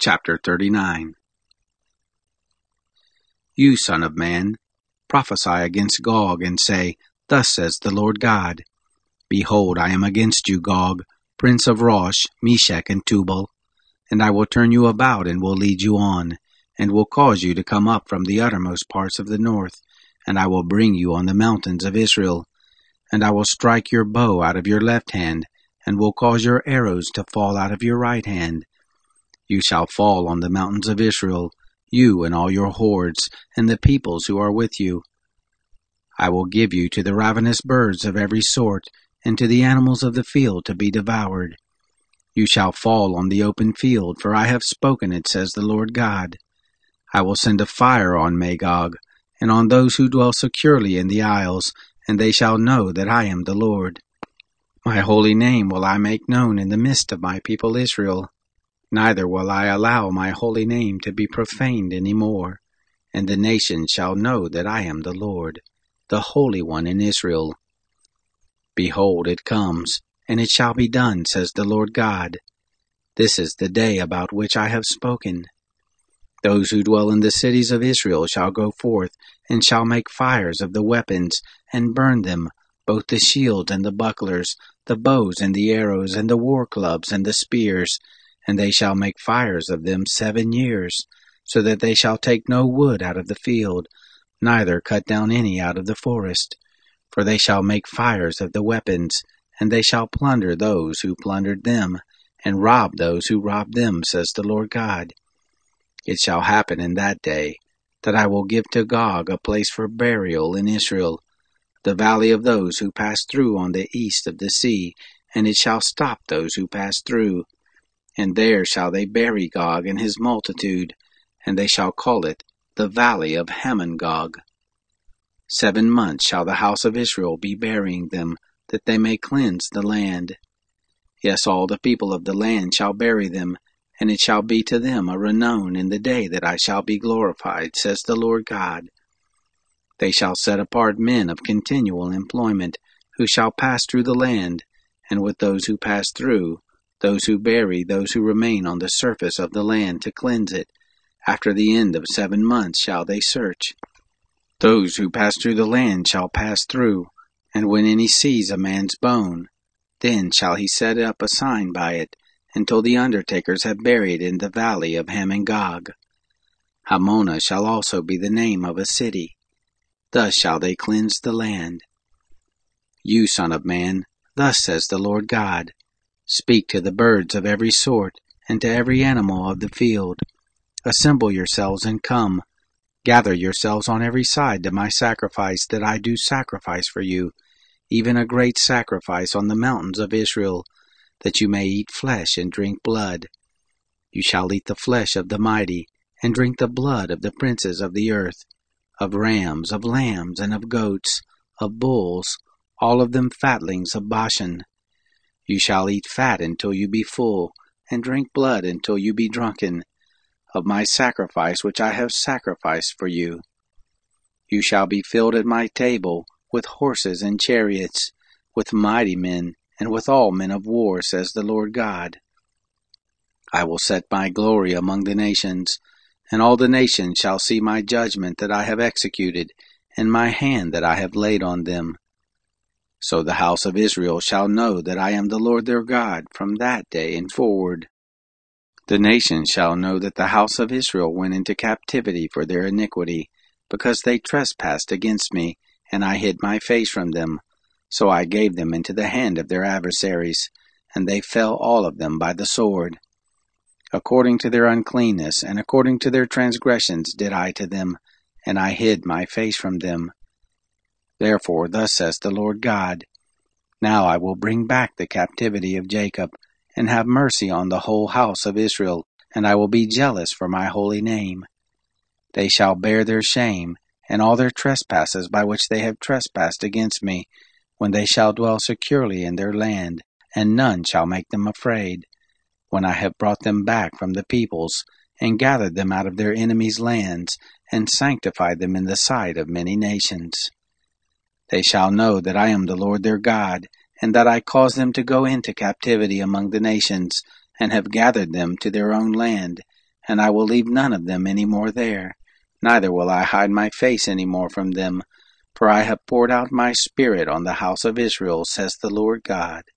Chapter 39. You, son of man, prophesy against Gog, and say, Thus says the Lord God, Behold, I am against you, Gog, prince of Rosh, Meshech, and Tubal, and I will turn you about, and will lead you on, and will cause you to come up from the uttermost parts of the north, and I will bring you on the mountains of Israel, and I will strike your bow out of your left hand, and will cause your arrows to fall out of your right hand. You shall fall on the mountains of Israel, you and all your hordes, and the peoples who are with you. I will give you to the ravenous birds of every sort, and to the animals of the field to be devoured. You shall fall on the open field, for I have spoken it, says the Lord God. I will send a fire on Magog, and on those who dwell securely in the isles, and they shall know that I am the Lord. My holy name will I make known in the midst of my people Israel. Neither will I allow my holy name to be profaned any more, and the nations shall know that I am the Lord, the Holy One in Israel. Behold, it comes, and it shall be done, says the Lord God. This is the day about which I have spoken. Those who dwell in the cities of Israel shall go forth, and shall make fires of the weapons, and burn them, both the shields and the bucklers, the bows and the arrows, and the war clubs and the spears, and they shall make fires of them 7 years, so that they shall take no wood out of the field, neither cut down any out of the forest. For they shall make fires of the weapons, and they shall plunder those who plundered them, and rob those who robbed them, says the Lord God. It shall happen in that day, that I will give to Gog a place for burial in Israel, the valley of those who pass through on the east of the sea, and it shall stop those who pass through. And there shall they bury Gog and his multitude, and they shall call it the valley of Hamon-Gog. 7 months shall the house of Israel be burying them, that they may cleanse the land. Yes, all the people of the land shall bury them, and it shall be to them a renown in the day that I shall be glorified, says the Lord God. They shall set apart men of continual employment, who shall pass through the land, and with those who pass through, those who bury those who remain on the surface of the land to cleanse it. After the end of 7 months shall they search. Those who pass through the land shall pass through, and when any sees a man's bone, then shall he set up a sign by it, until the undertakers have buried in the valley of Hamon-Gog. Hamona shall also be the name of a city. Thus shall they cleanse the land. You, son of man, thus says the Lord God, Speak to the birds of every sort, and to every animal of the field. Assemble yourselves and come. Gather yourselves on every side to my sacrifice that I do sacrifice for you, even a great sacrifice on the mountains of Israel, that you may eat flesh and drink blood. You shall eat the flesh of the mighty, and drink the blood of the princes of the earth, of rams, of lambs, and of goats, of bulls, all of them fatlings of Bashan. You shall eat fat until you be full, and drink blood until you be drunken, of my sacrifice which I have sacrificed for you. You shall be filled at my table with horses and chariots, with mighty men, and with all men of war, says the Lord God. I will set my glory among the nations, and all the nations shall see my judgment that I have executed, and my hand that I have laid on them. So the house of Israel shall know that I am the Lord their God from that day and forward. The nations shall know that the house of Israel went into captivity for their iniquity, because they trespassed against me, and I hid my face from them. So I gave them into the hand of their adversaries, and they fell all of them by the sword. According to their uncleanness and according to their transgressions did I to them, and I hid my face from them. Therefore, thus says the Lord God, Now I will bring back the captivity of Jacob, and have mercy on the whole house of Israel, and I will be jealous for my holy name. They shall bear their shame, and all their trespasses by which they have trespassed against me, when they shall dwell securely in their land, and none shall make them afraid, when I have brought them back from the peoples, and gathered them out of their enemies' lands, and sanctified them in the sight of many nations. They shall know that I am the Lord their God, and that I caused them to go into captivity among the nations, and have gathered them to their own land, and I will leave none of them any more there, neither will I hide my face any more from them, for I have poured out my Spirit on the house of Israel, says the Lord God.